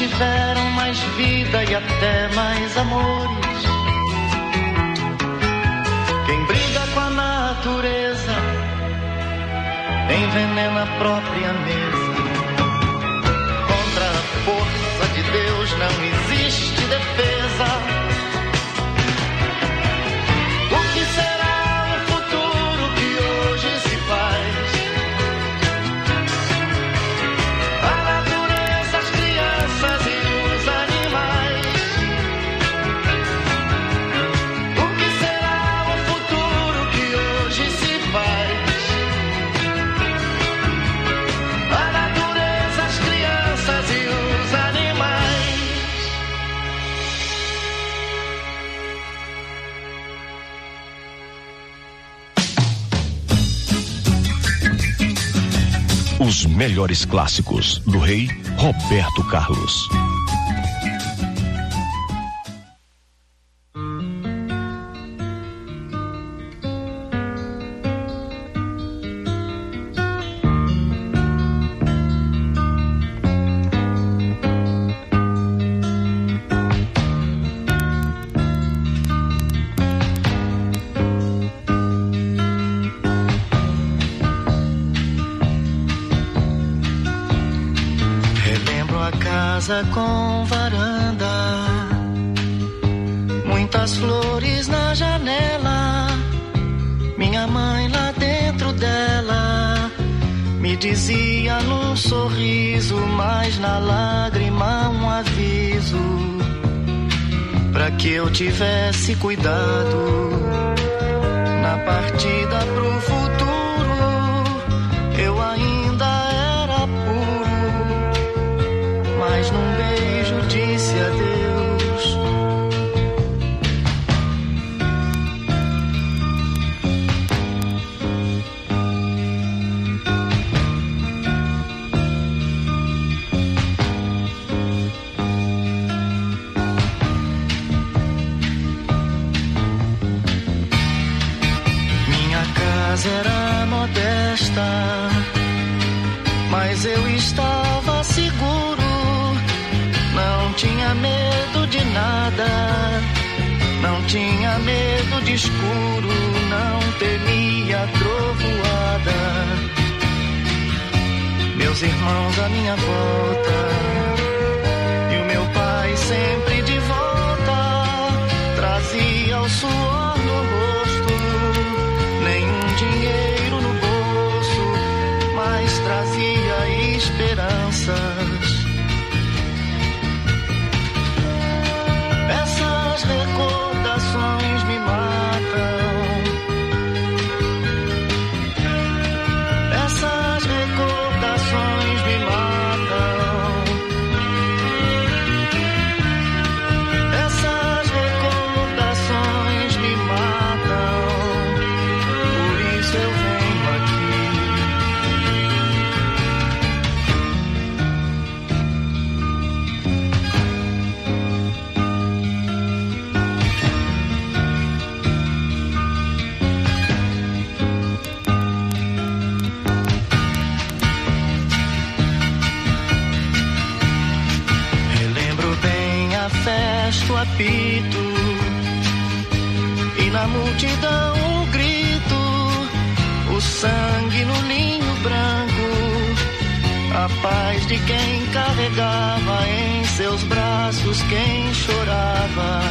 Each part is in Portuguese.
tiveram mais vida e até mais amores. Quem briga com a natureza envenena a própria mesa. Contra a força de Deus não existe defesa. O que será o futuro que hoje se faz? A natureza, as crianças e os animais. O que será o futuro que hoje se faz? A natureza, as crianças e os animais. Os melhores clássicos do rei Roberto Carlos. Com varanda, muitas flores na janela. Minha mãe lá dentro dela me dizia num sorriso, mas na lágrima um aviso, pra que eu tivesse cuidado na partida pro futuro. Eu ainda era puro, mas num beijo disse adeus. Minha casa era modesta, mas eu estava seguro. Não tinha medo de nada, não tinha medo de escuro, não temia trovoada. Meus irmãos à minha volta e o meu pai sempre de volta, trazia o suor no rosto, nenhum dinheiro no bolso, mas trazia esperanças. Essas recordações me matam. Essas recordações me matam. Essas recordações me matam. Por isso eu venho aqui. O apito e na multidão um grito, o sangue no linho branco, a paz de quem carregava em seus braços quem chorava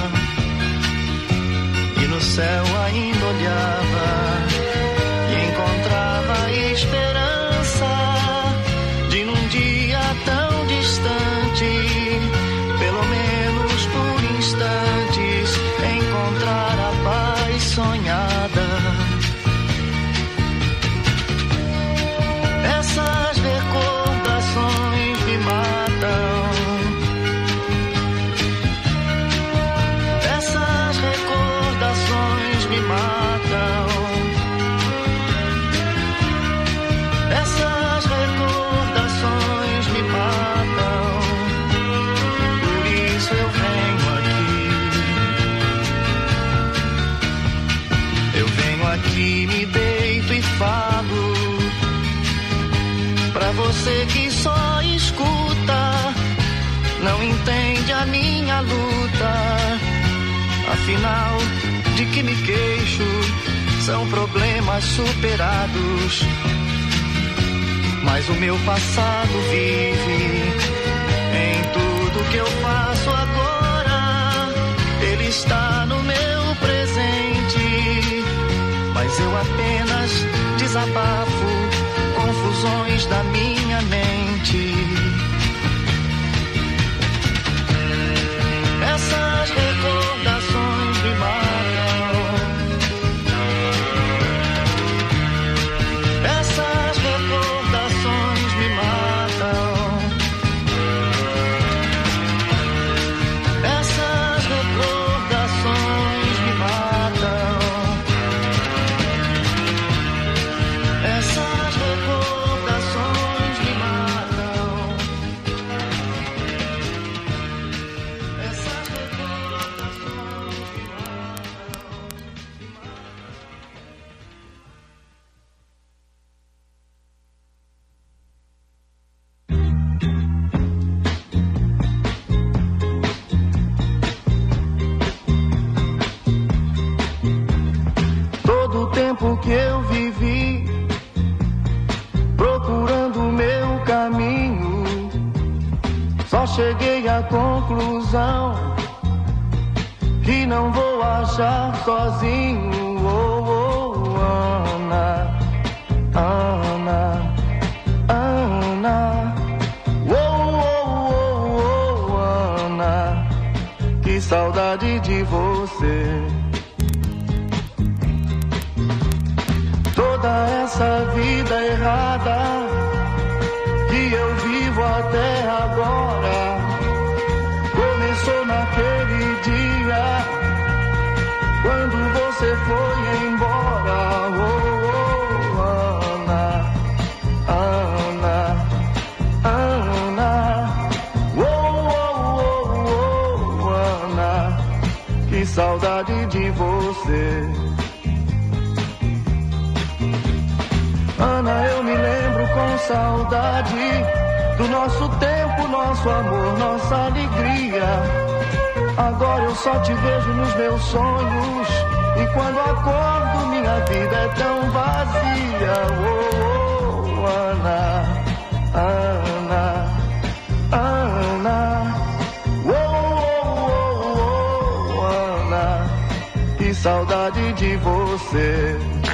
e no céu ainda olhava e encontrava esperança de num dia tão distante, pelo menos por instantes, encontrar a paz sonhada. Essas recordações me matam. Essas recordações me matam. Essas recordações me matam. Por isso eu venho aqui. Eu venho aqui, me deito e falo pra você que só escuta não entende a minha luta. Afinal, de que me queixo? São problemas superados. Mas o meu passado vive em tudo que eu faço agora. Ele está no meu presente, mas eu apenas desabafo confusões da minha mente. Essas recordações me matam. Essas recordações me matam. Essas recordações me matam. Essas recordações me matam. Essas recordações me matam. Todo o tempo que eu vivi procurando o meu caminho, só cheguei à conclusão que não vou achar sozinho. Oh, oh, Ana, Ana, Ana. Oh, oh, oh, oh, Ana, que saudade de você. Toda essa vida errada que eu vivo até agora começou naquele dia quando você foi embora. Oh, oh, Ana, Ana, Ana. Oh, oh, oh, oh, Ana, que saudade de você. Ana, eu me lembro com saudade do nosso tempo, nosso amor, nossa alegria. Agora eu só te vejo nos meus sonhos, e quando acordo minha vida é tão vazia. Oh, oh, Ana, Ana, Ana. Oh, oh, oh, Ana, que saudade de você.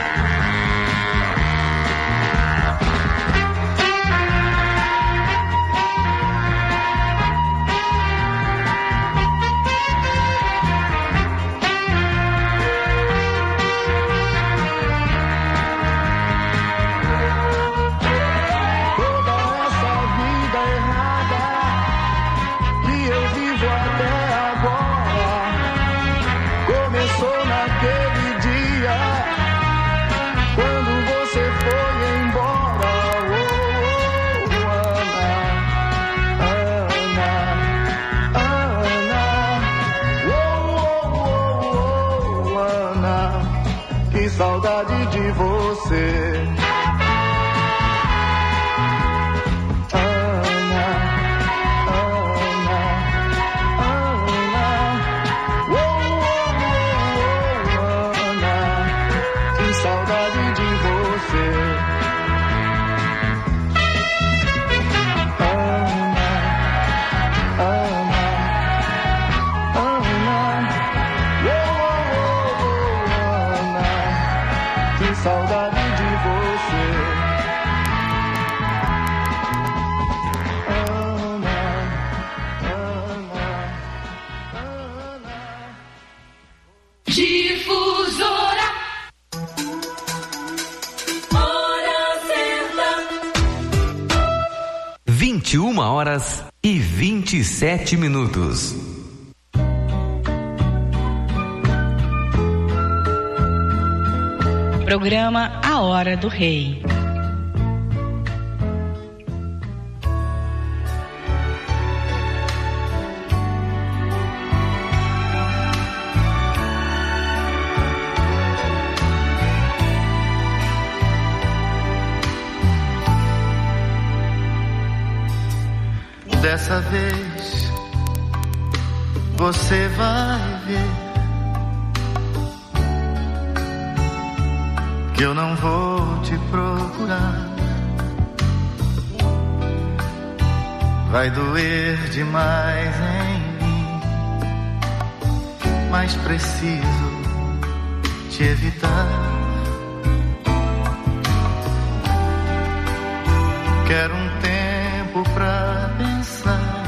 Saudade de você. Ana, Ana, Ana. Oh, oh, oh, Ana, que saudade de você. Ana, Ana, Ana. Oh, oh, Ana, que saudade de você. Ana, Ana, Ana. Difusora. Hora certa. 21h27. Programa A Hora do Rei. Dessa vez você vai ver que eu não vou te procurar. Vai doer demais em mim, mas preciso te evitar. Quero um tempo pra pensar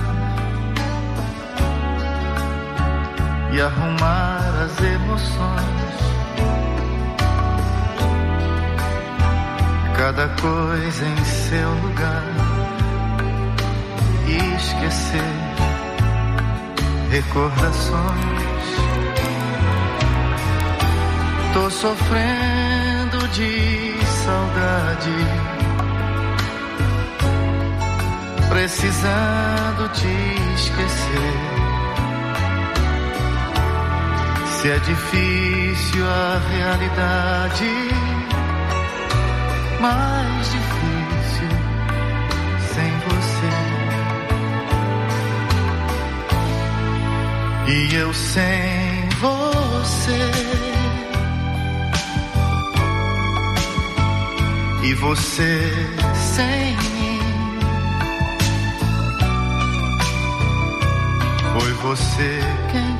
e arrumar as emoções. Cada coisa em seu lugar e esquecer recordações. Tô sofrendo de saudade, precisando te esquecer. Se é difícil a realidade, mais difícil sem você. E eu sem você, e você sem mim. Foi você quem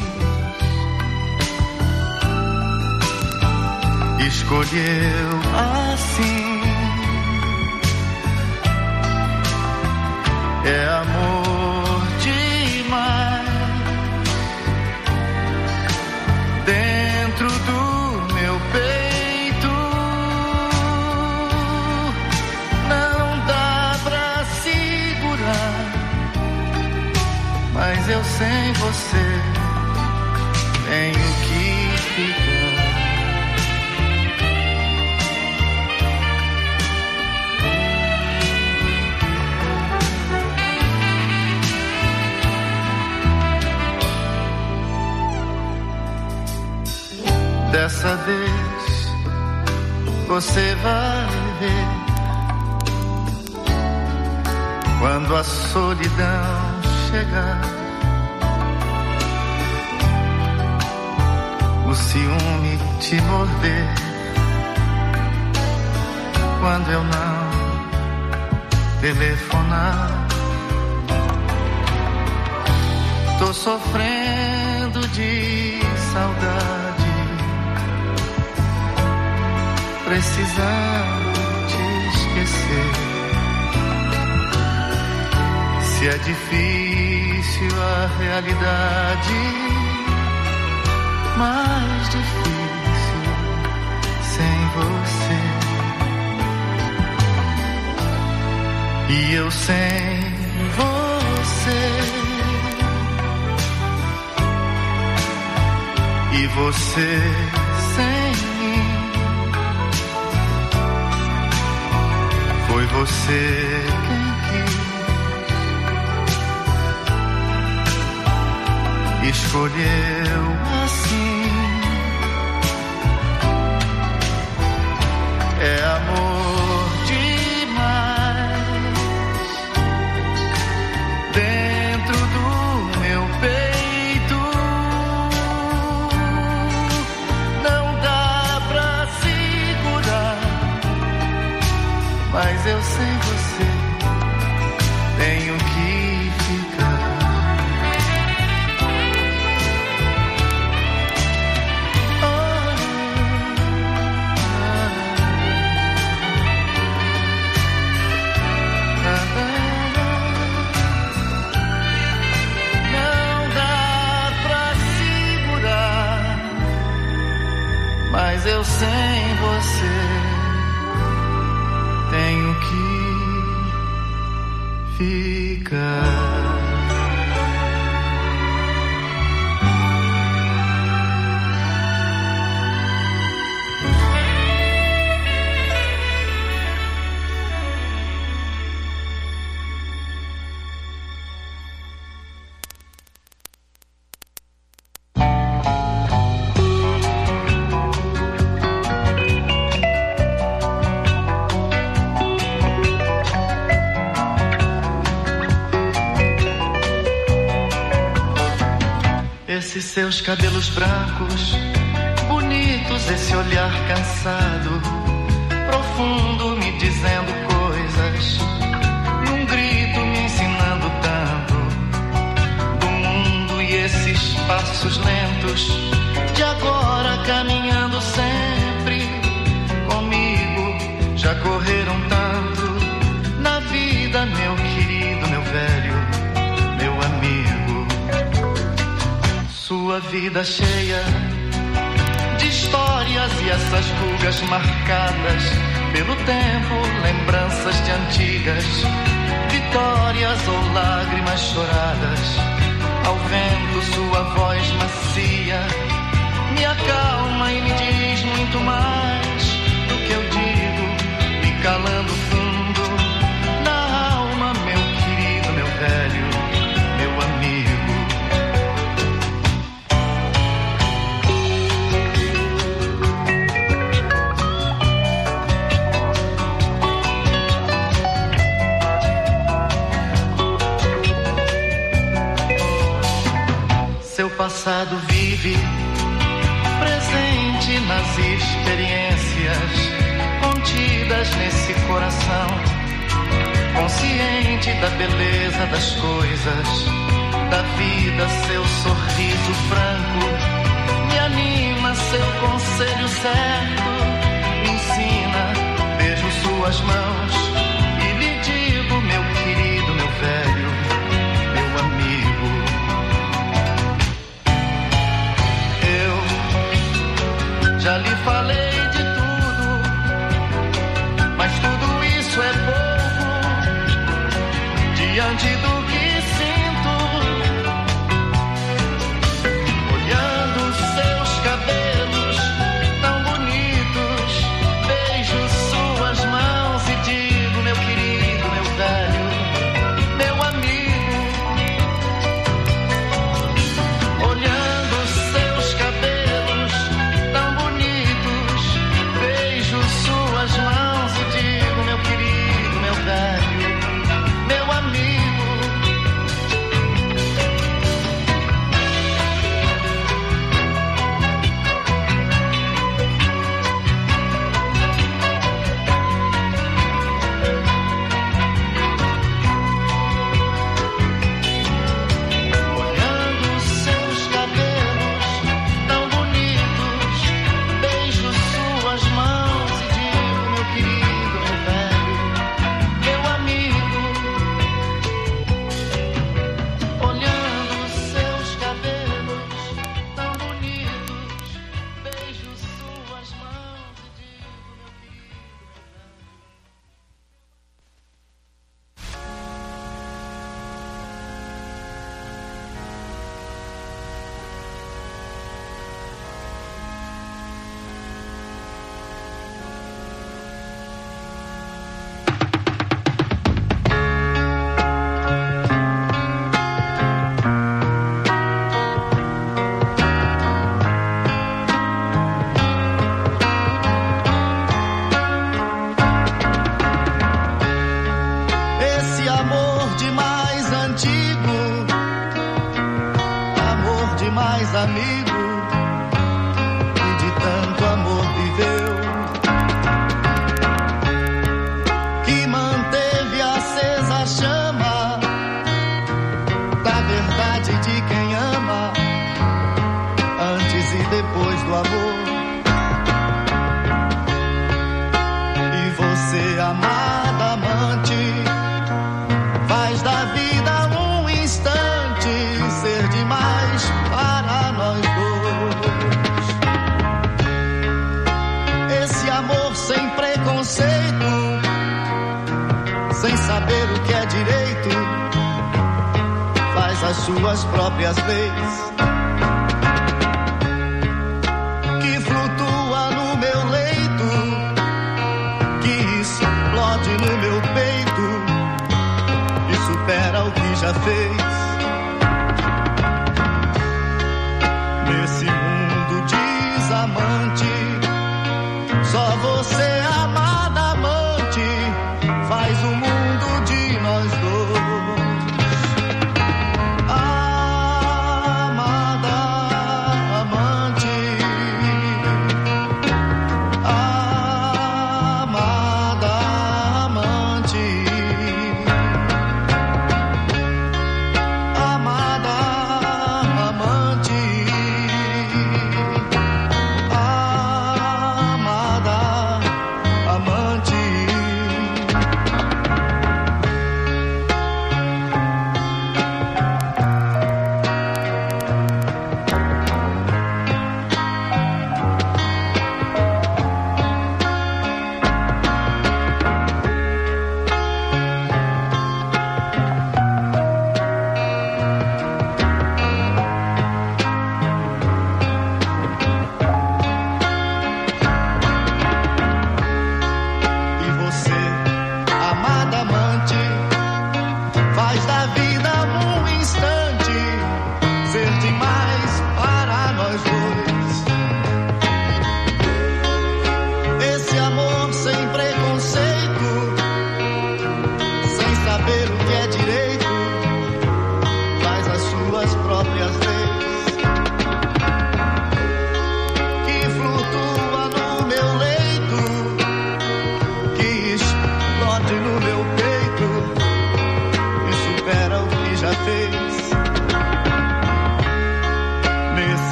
quis, escolheu assim. É amor demais dentro do meu peito. Não dá pra segurar, mas eu sem você tenho que ficar. Dessa vez você vai ver, quando a solidão chegar, o ciúme te morder, quando eu não telefonar. Tô sofrendo de saudade, precisando te esquecer. Se é difícil a realidade, mais difícil sem você. E eu sem você, e você sem mim. Foi você quem quis, escolheu assim. É amor demais dentro do meu peito. Não dá pra segurar, mas eu sem você tenho que ficar. Não dá pra segurar, mas eu sem você tenho que ficar. Esses seus cabelos brancos, bonitos, esse olhar cansado, profundo, me dizendo coisas, num grito me ensinando tanto do mundo, e esses passos lentos de agora caminhando sempre comigo, já correram tanto na vida, meu querido, meu velho, meu amigo. Sua vida cheia de histórias e essas rugas marcadas pelo tempo, lembranças de antigas vitórias ou lágrimas choradas. Ao vento sua voz macia me acalma e me diz muito mais do que eu digo, me calando fundo na alma, meu querido, meu velho, meu amigo. Seu passado vive presente nas experiências contidas nesse coração, consciente da beleza das coisas, da vida. Seu sorriso franco me anima, seu conselho certo me ensina. Beijo suas mãos e lhe digo, meu querido, meu velho, meu amigo. Já lhe falei de tudo, mas tudo isso é pouco diante do que sinto. Olhando seus cabelos tão bonitos, beijo suas mãos e digo, meu querido, meu velho, meu amigo. Olhando seus cabelos tão bonitos, beijo suas mãos e digo, meu querido, meu velho, meu amigo. Olhando seus cabelos tão bonitos, beijo suas mãos e digo, meu querido, meu velho, meu amigo. Olhando seus cabelos tão bonitos, beijo suas mãos e digo, meu querido, meu velho. Esse amor de mais antigo, amor de mais amigo, e de tanto amor viveu, que manteve acesa a chama da verdade de quem ama, antes e depois do amor. E você, amada amante, faz da vida um instante ser demais para nós dois. Esse amor sem preconceito, sem saber o que é direito, faz as suas próprias leis, que flutua no meu leito, que explode no meu peito, supera o que já fez. Nesse mundo desamante, só você, amada amante, faz o mundo de nós dois. Amada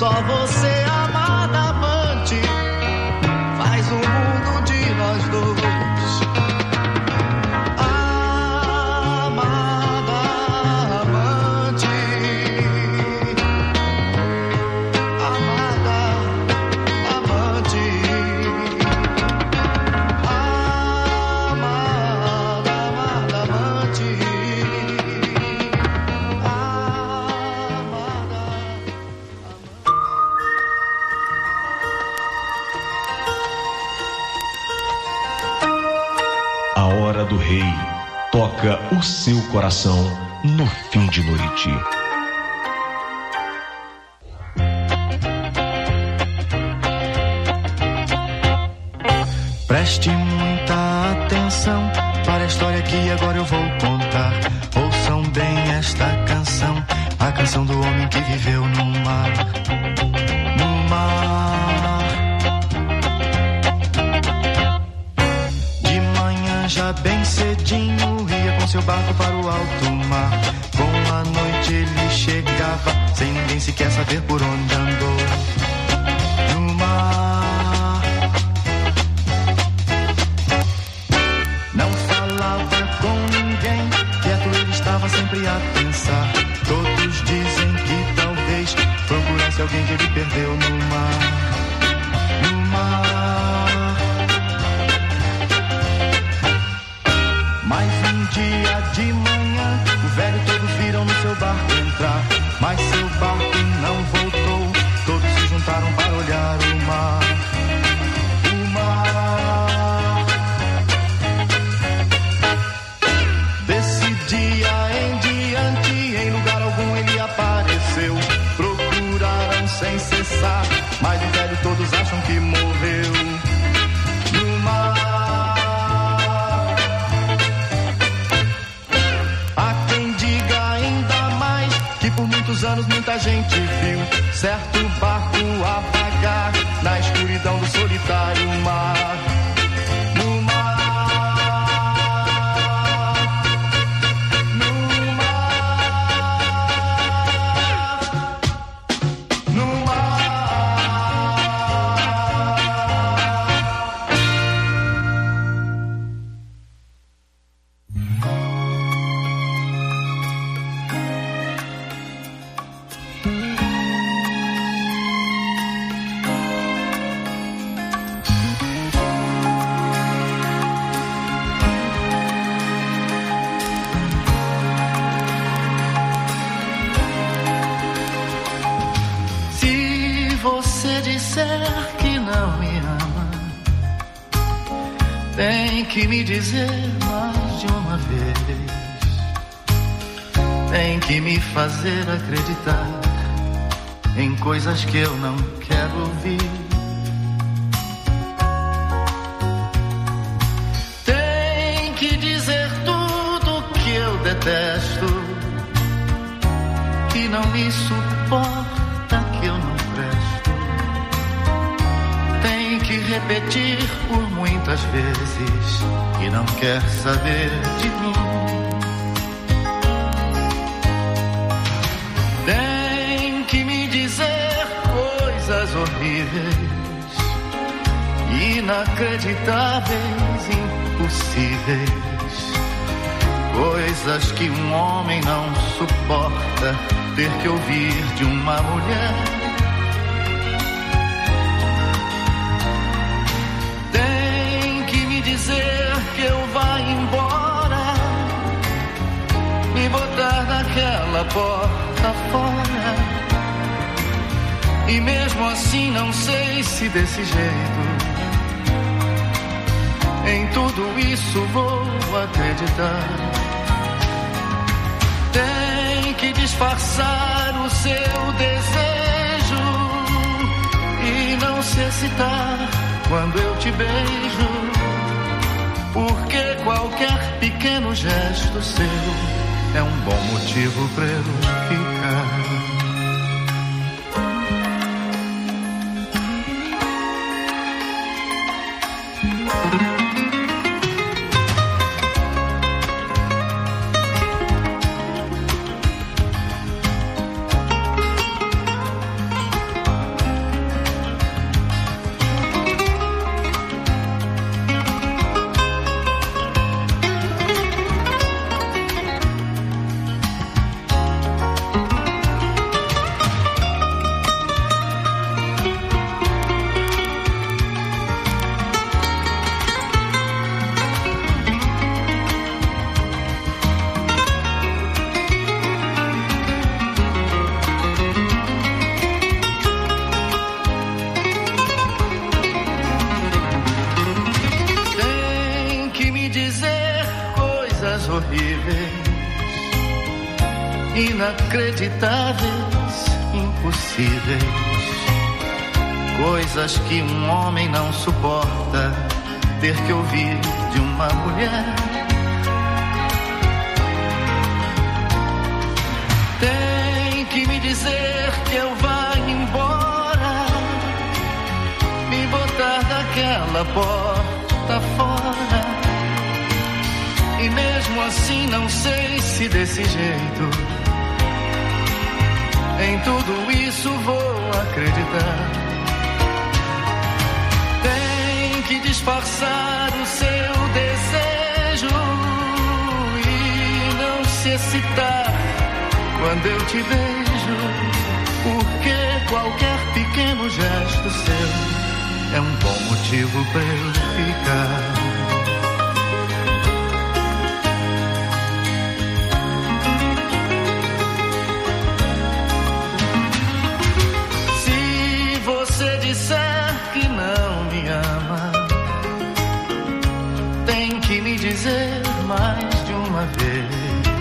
Só você, amada amante, faz um mundo de nós dois. Amada amante, amada amante, amada amante, A hora do rei toca o seu coração no fim de noite. Preste muita atenção para a história que agora eu vou contar. Ouçam bem esta canção, a canção do homem que viveu no mar. No mar. De manhã já bem cedinho ia com seu barco para o alto mar. Com a noite ele chegava sem ninguém sequer saber por onde andou. No mar. Não falava com ninguém, quieto ele estava sempre a pensar. Todos dizem que talvez procurasse alguém que ele perdeu no mar. No mar. Mas um dia de manhã, o velho todos viram no seu barco entrar. Mas seu barco não voltou, todos se juntaram para olhar o mar. O mar. Desse dia em diante, em lugar algum ele apareceu. Procuraram sem cessar, mas o velho todos acham que morreu. No mar. Há quem diga ainda mais que por muitos anos muita gente viu certo barco apagar na escuridão do solitário mar. No mar. Que não me ama, tem que me dizer mais de uma vez, tem que me fazer acreditar em coisas que eu não quero ouvir. Tem que dizer tudo que eu detesto, que não me suporta, que eu não presto. Tem que repetir por muitas vezes que não quer saber de mim. Tem que me dizer coisas horríveis, inacreditáveis, impossíveis, coisas que um homem não suporta ter que ouvir de uma mulher. Dizer que eu vá embora, me botar naquela porta fora. E mesmo assim não sei se desse jeito em tudo isso vou acreditar. Tem que disfarçar o seu desejo e não se excitar quando eu te beijo, porque qualquer pequeno gesto seu é um bom motivo pra eu ficar. horríveis, inacreditáveis, impossíveis, coisas que um homem não suporta ter que ouvir de uma mulher. Tem que me dizer que eu vá embora, me botar daquela porta fora. E mesmo assim não sei se desse jeito em tudo isso vou acreditar. Tem que disfarçar o seu desejo e não se excitar quando eu te vejo, porque qualquer pequeno gesto seu é um bom motivo pra eu ficar. Disser que não me ama, tem que me dizer mais de uma vez.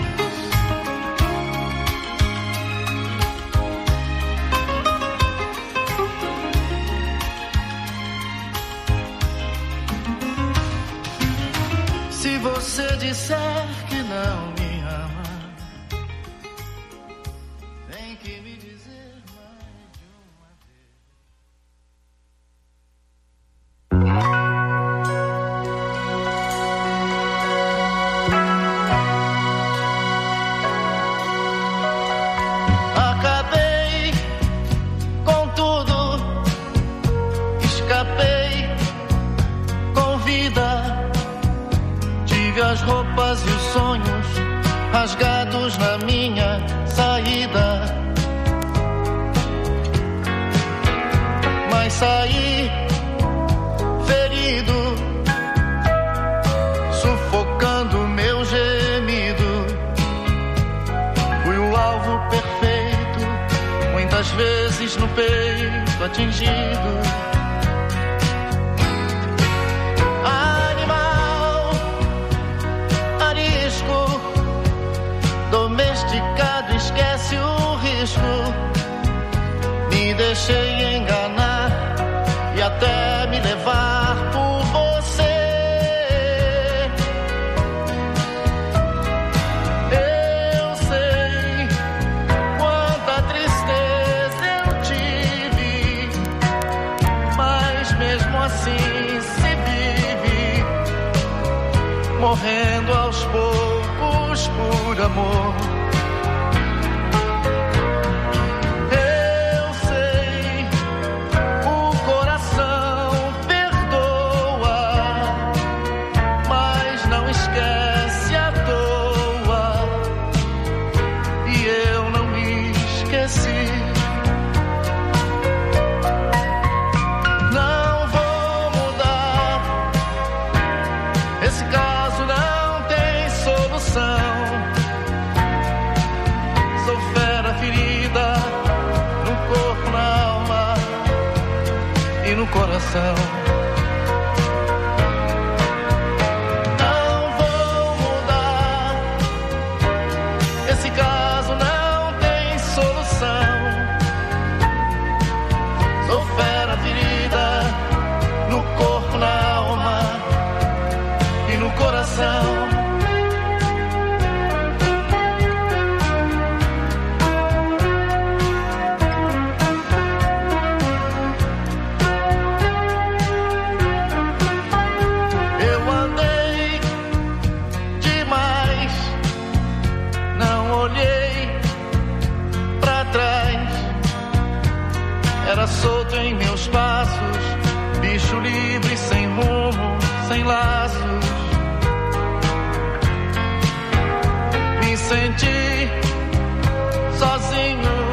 Se você disser que não me ama, tem que me dizer mais de uma vez. Acabei com tudo, escapei com vida, tive as roupas e os sonhos rasgados na minha saída, mas saí ferido, sufocando meu gemido. Fui o alvo perfeito, muitas vezes no peito atingido. Animal, arisco, domesticado, esquece o risco. Me deixei enganar e até me levar por você. Eu sei quanta tristeza eu tive, mas mesmo assim se vive, morrendo aos poucos por amor. Coração. Não vou mudar, esse caso não tem solução. Sou fera ferida no corpo, na alma e no coração. Era solto em meus passos, bicho livre, sem rumo, sem laços. Me senti sozinho,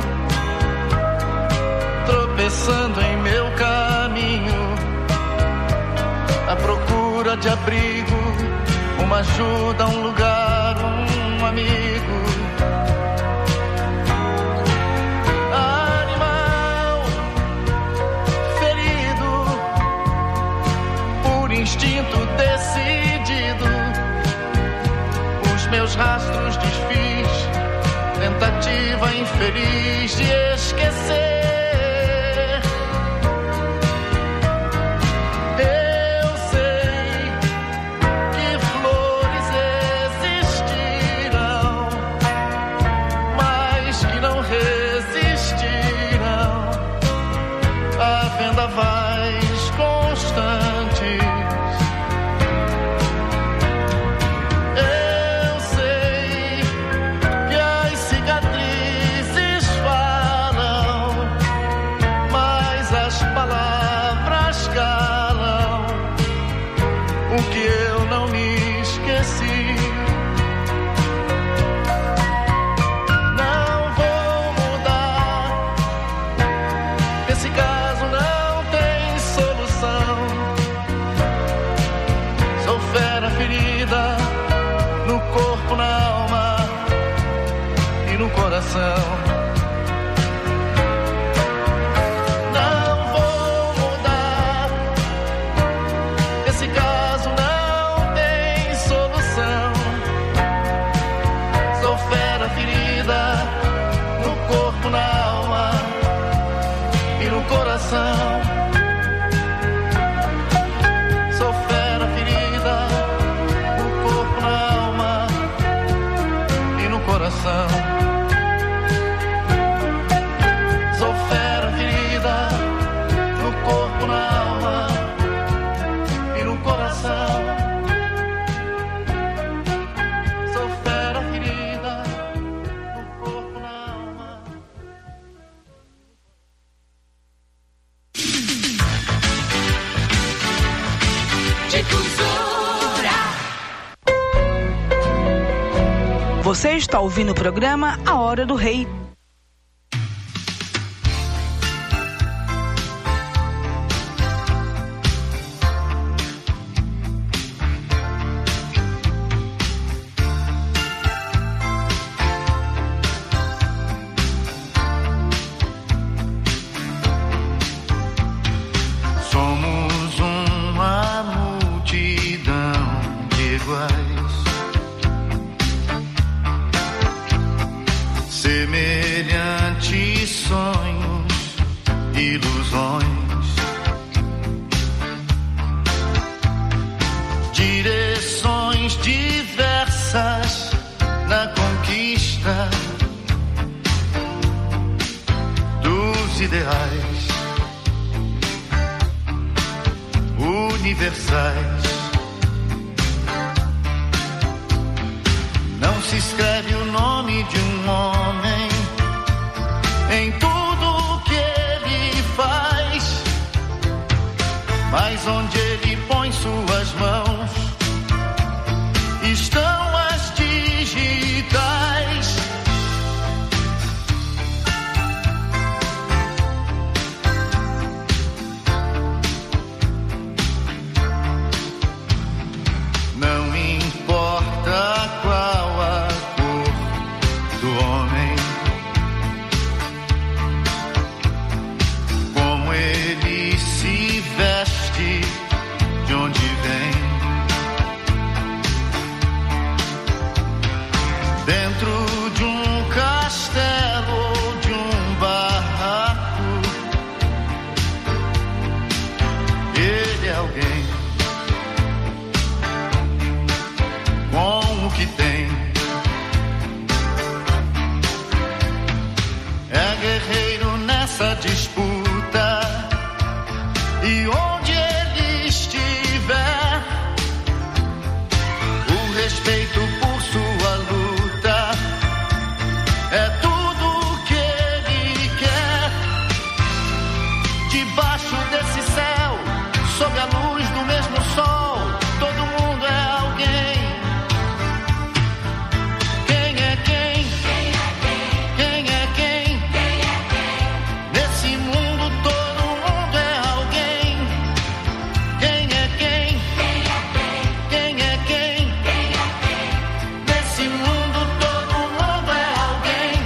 tropeçando em meu caminho, à procura de abrigo, uma ajuda, um lugar, um amigo. Instinto decidido, os meus tentativa infeliz de esquecer. Eu sei que flores existirão, mas que não resistirão a vendavais constantes. Eu sei que as cicatrizes falam, mas as palavras calam o que eu não me esqueci. Não vou mudar, esse caso não tem solução. Sou fera ferida no corpo, na alma e no coração. Não vou mudar, esse caso não tem solução. Sou fera ferida no corpo, na alma e no coração. Sou fera ferida no corpo, na alma e no coração. Sou fera ferida no corpo, na alma e no coração. Sou fera ferida no corpo, na alma. Você está ouvindo o programa A Hora do Rei. Somos uma multidão de iguais, semelhantes sonhos, ilusões, direções diversas na conquista dos ideais universais. Não se escreve o nome de um homem em tudo que ele faz, mas onde ele põe suas mãos estão as digitais. Não importa qual a cor do homem, como ele se veste, de onde vem, dentro de um castelo ou de um barraco, ele é alguém com o que tem. É guerreiro nessa disputa, e onde ele estiver, o respeito por sua luta é tudo o que ele quer. Debaixo desse céu, sob a luz do mesmo sol, todo mundo é alguém. Quem é quem? Quem é quem? Nesse mundo todo mundo é alguém. Quem é quem? Quem é quem? Nesse mundo todo mundo é alguém.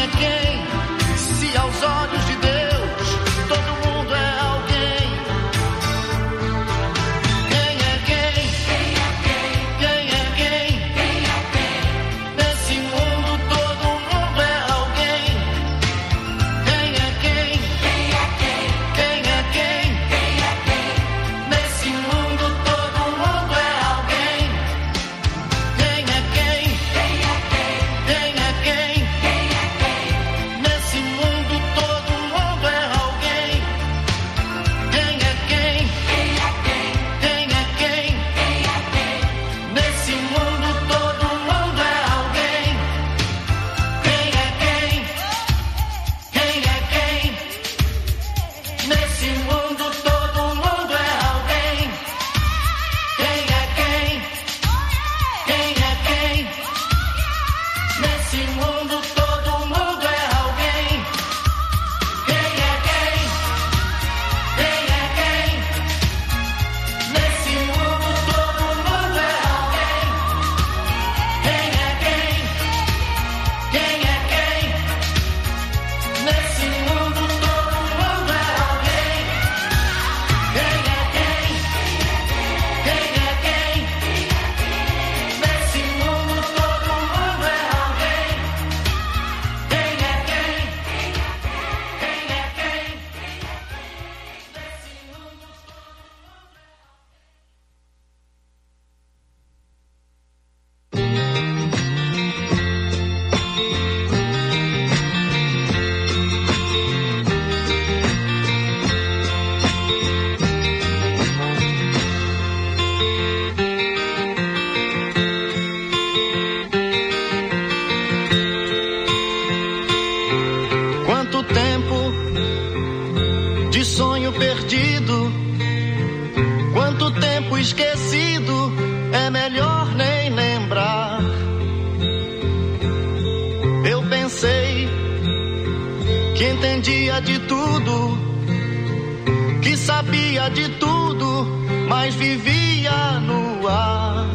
é quem? Se aos olhos de Deus todo mundo é alguém. Quem é quem? Quem é quem? Nesse mundo todo mundo é alguém. Quem é quem? Quem é quem? Nesse mundo todo mundo é alguém. Quem é quem? Quem é quem? Nesse mundo todo mundo é alguém. Quem é quem? Quem é quem? Nesse mundo todo mundo é alguém. Quem é quem? Quem é quem? Nesse mundo todo mundo é alguém. Quem é quem? Quem é quem? Nesse mundo todo mundo é alguém. Quem é quem? Quem é quem? Nesse mundo todo mundo é alguém. Quem é quem? Quem é quem? Nesse mundo todo mundo é alguém. Quem é quem? Quem é quem? Nesse mundo todo mundo é alguém. Quem é quem? Quem é quem? Nesse mundo. Quanto tempo de sonho perdido, quanto tempo esquecido, é melhor nem lembrar. Eu pensei que entendia de tudo, que sabia de tudo, mas vivia no ar.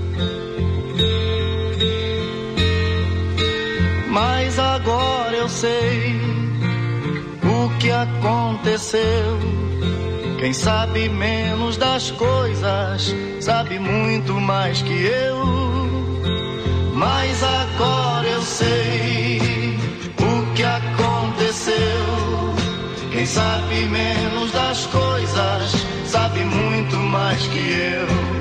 Mas agora eu sei o que aconteceu. Quem sabe menos das coisas sabe muito mais que eu. Mas agora eu sei o que aconteceu. Quem sabe menos das coisas sabe muito mais que eu.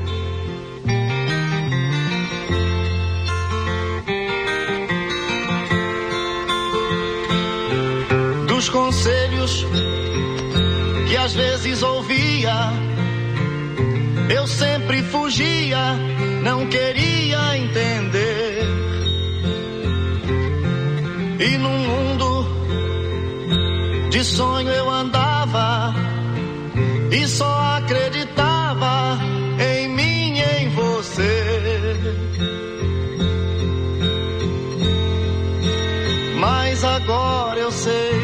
Dos conselhos que às vezes ouvia, eu sempre fugia, não queria entender. E num mundo de sonho eu andava e só acreditava em mim e em você. Mas agora eu sei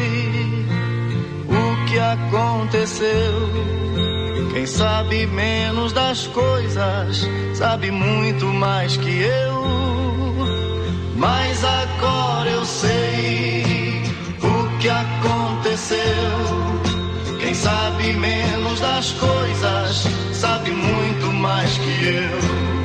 o que aconteceu. Quem sabe menos das coisas sabe muito mais que eu. Mas agora eu sei o que aconteceu. Quem sabe menos das coisas sabe muito mais que eu.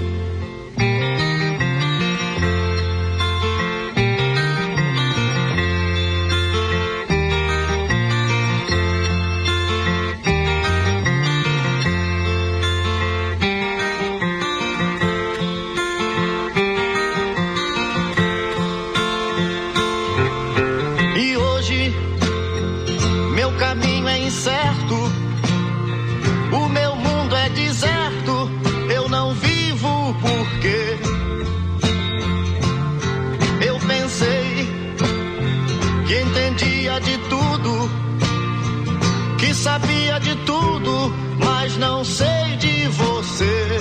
Sabia de tudo, mas não sei de você.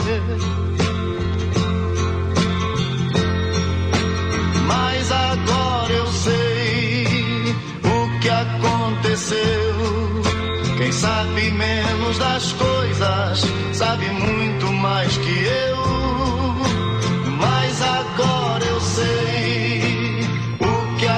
Mas agora eu sei o que aconteceu. Quem sabe menos das coisas sabe muito mais que eu. Mas agora eu sei o que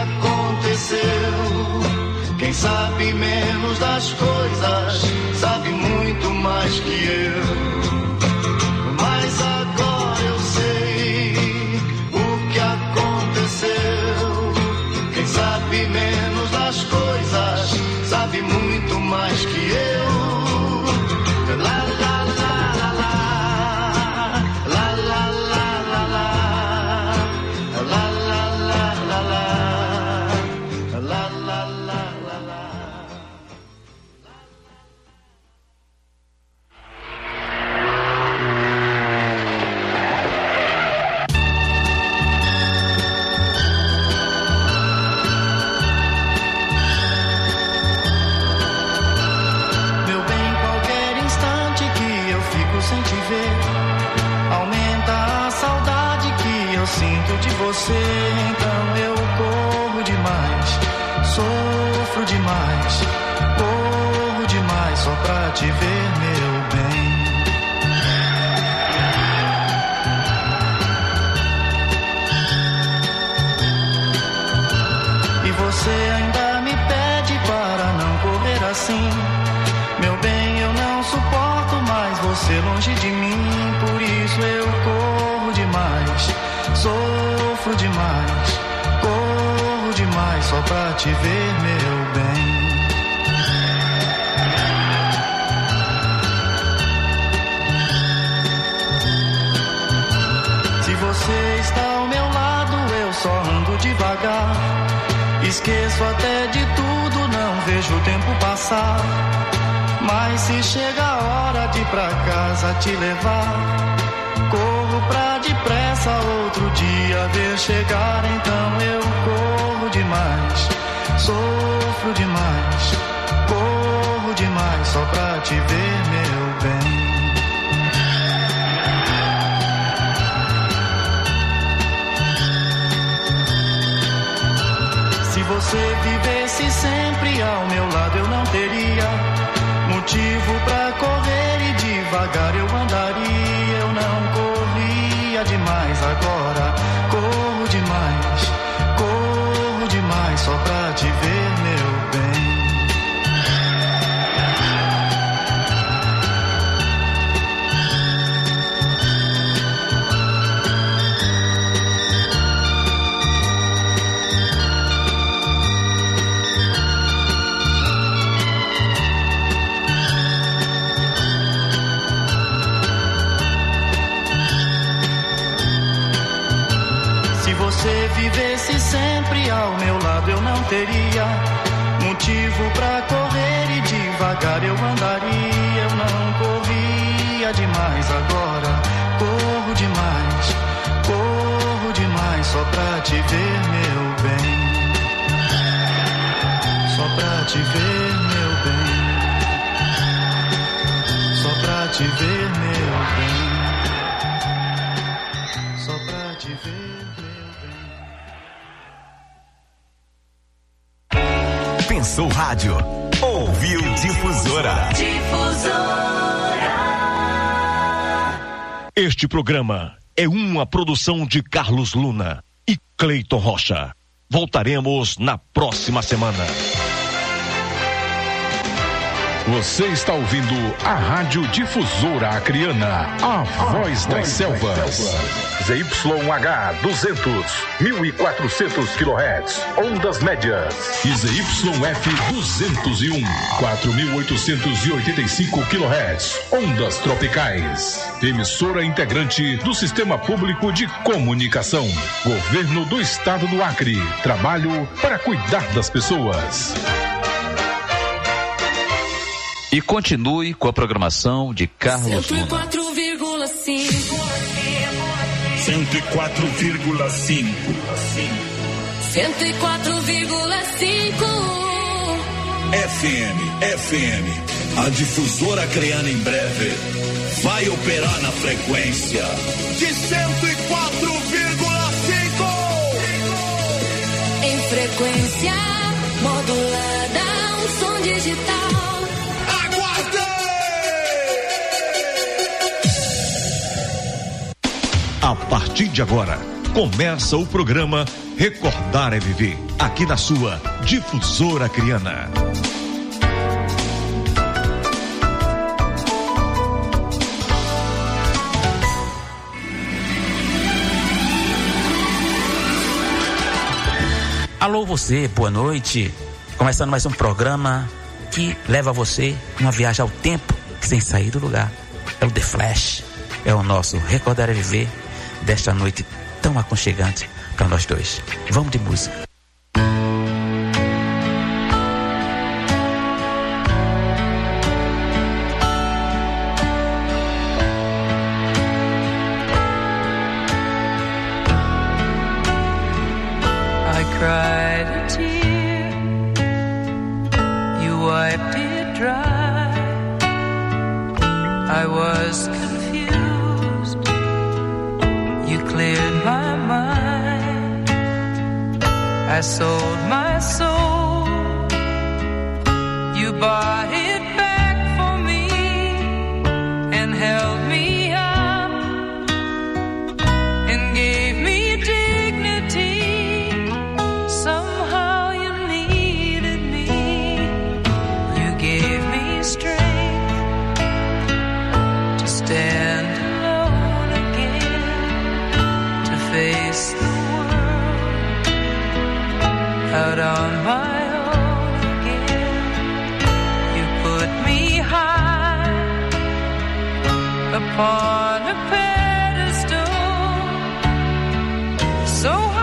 das coisas, sabe muito mais que eu. Mas agora eu sei o que aconteceu. Quem sabe menos das coisas, sabe muito mais que eu. La la la la la, la la la la la, la la la la la, la la la la la. Meu bem, qualquer instante que eu fico sem te ver, aumenta a saudade que eu sinto de você. Então eu corro demais, sofro demais, corro demais só pra te ver, meu bem. E você ainda me pede para não correr assim. Meu bem, eu não suporto mais você longe de mim. Por isso eu corro demais, sofro demais, corro demais só pra te ver, meu bem. Se você está ao meu lado, eu só ando devagar. Esqueço até de tudo, não vejo o tempo passar. Mas se chega a hora de ir pra casa te levar, corro pra depressa outro dia ver chegar. Então eu corro demais, sofro demais, corro demais só pra te ver, meu bem. Se você vivesse sempre ao meu lado, eu não teria motivo pra correr e devagar eu andaria. Eu não corria demais, agora corro demais só pra te ver, meu bem. Se você vivesse sempre ao meu lado, eu não teria motivo pra correr e devagar eu andaria. Eu não corria demais, agora corro demais só pra te ver, meu bem. Só pra te ver, meu bem. Só pra te ver, meu bem. Só pra te ver, meu bem. Pensou rádio, ouviu Difusora. Este programa é uma produção de Carlos Luna e Cleiton Rocha. Voltaremos na próxima semana. Você está ouvindo a Rádio Difusora Acreana, a voz das selvas. ZYH 200, 1400 kHz, ondas médias. E ZYF 201, 4885 kHz, ondas tropicais. Emissora integrante do Sistema Público de Comunicação. Governo do Estado do Acre. Trabalho para cuidar das pessoas. E continue com a programação de Carlos Luna. 104,5 FM. A Difusora Acreana em breve vai operar na frequência de 104,5. Em frequência modulada, um som digital. A partir de agora, começa o programa Recordar é Viver, aqui na sua Difusora Acreana. Alô você, boa noite. Começando mais um programa que leva você uma viagem ao tempo sem sair do lugar. É o The Flash, é o nosso Recordar é Viver desta noite tão aconchegante para nós dois. Vamos de música. Cried a tear, you wiped it dry. I was confused, you cleared my mind. I sold my soul, you bought it back for me and held me up and gave me dignity. Somehow you needed me, you gave me strength to stand alone again, to face the world out on my own again. You put me high upon a pedestal, so high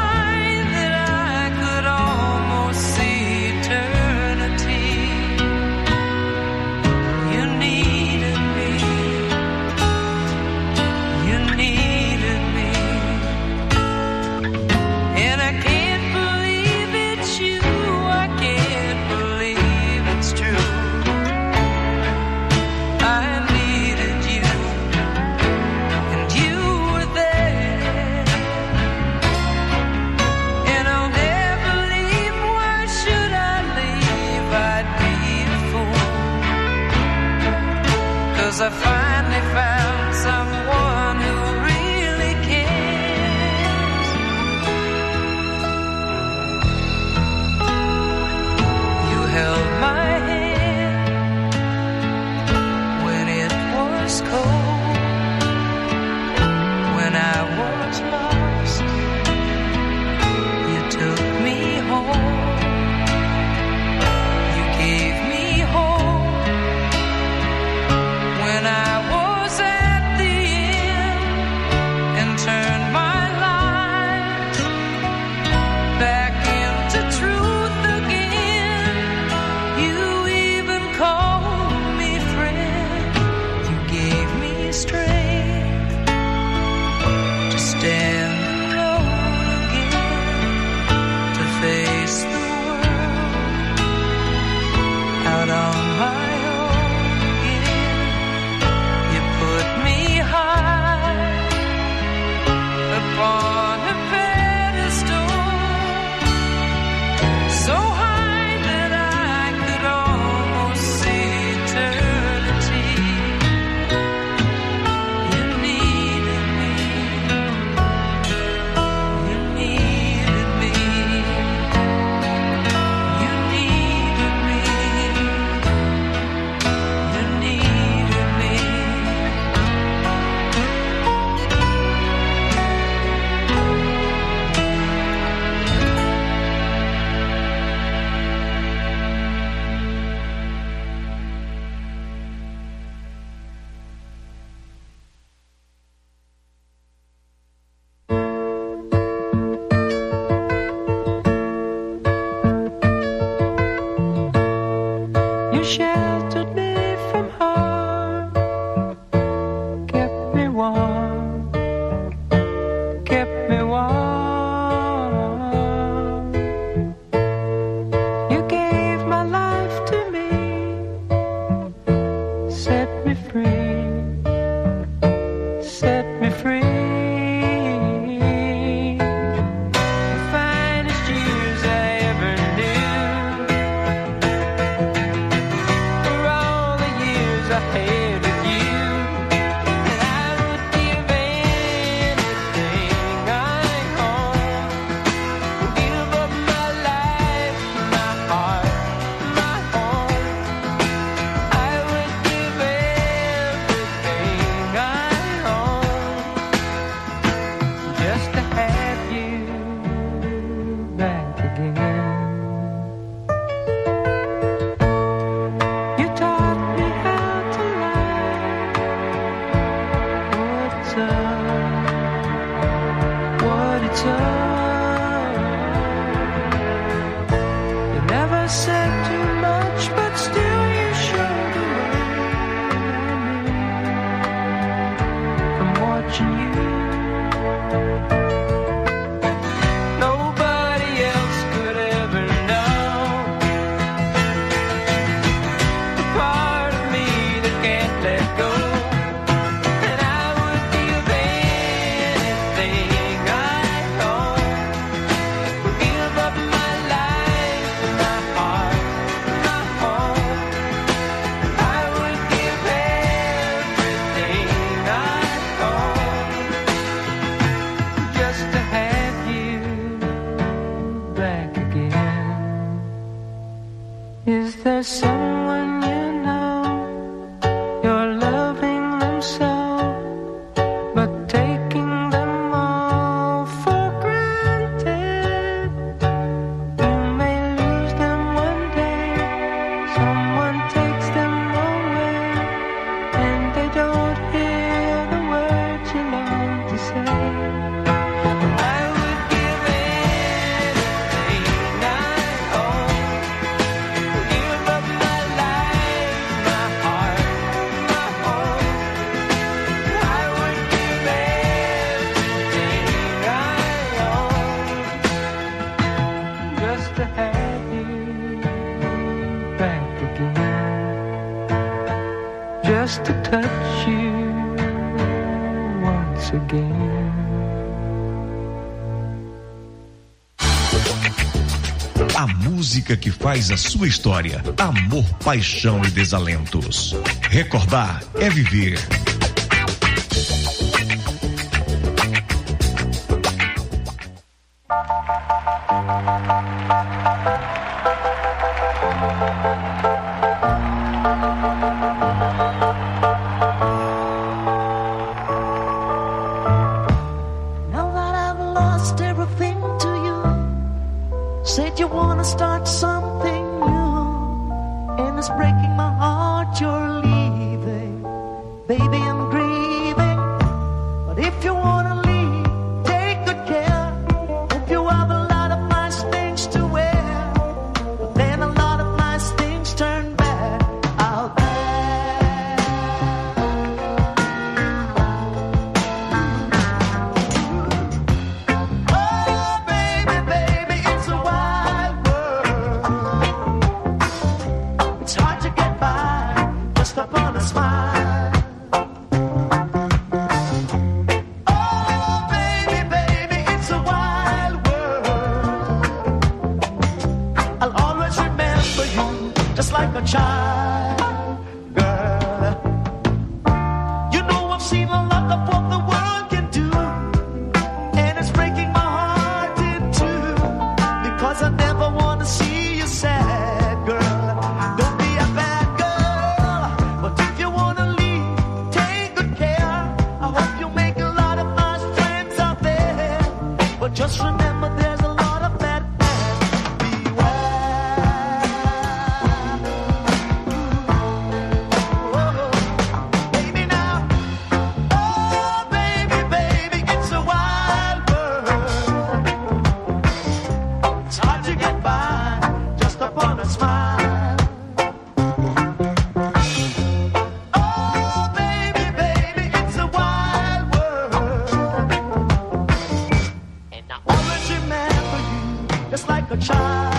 back again. Is there someone you know you're loving them so, but taking them all for granted? You may lose them one day, someone takes them away, and they don't hear the words you long to say. I would give anything I own, give up my life, my heart, my home. I would give everything I own just to have you back again, just to touch you once again. A música que faz a sua história. Amor, paixão e desalentos. Recordar é viver. Now that I've lost everything to you, said you wanna start something new, and it's breaking my heart you're leaving. Baby, I'm grieving, but if you wanna leave, take good care. Hope you have a lot of nice things to wear, but then a lot of nice things turn bad out there. Oh, baby, baby, it's a wild world. It's hard to get by just upon a smile. Oh, baby, baby, it's a wild world. I'll always remember you just like a child, girl. You know I've seen a lot of what the world can do, and it's breaking my heart in two, because I never want to see you sad, girl. Don't be a bad girl, but if you want to leave, take good care. I hope you make a lot of nice friends out there, but just remember there's a lot of bad men. Beware. Oh, baby now. Oh, baby, baby, it's a wild world. It's hard to get by just upon a smile. Oh, baby, baby, it's a wild world. And I always remember you just like a child.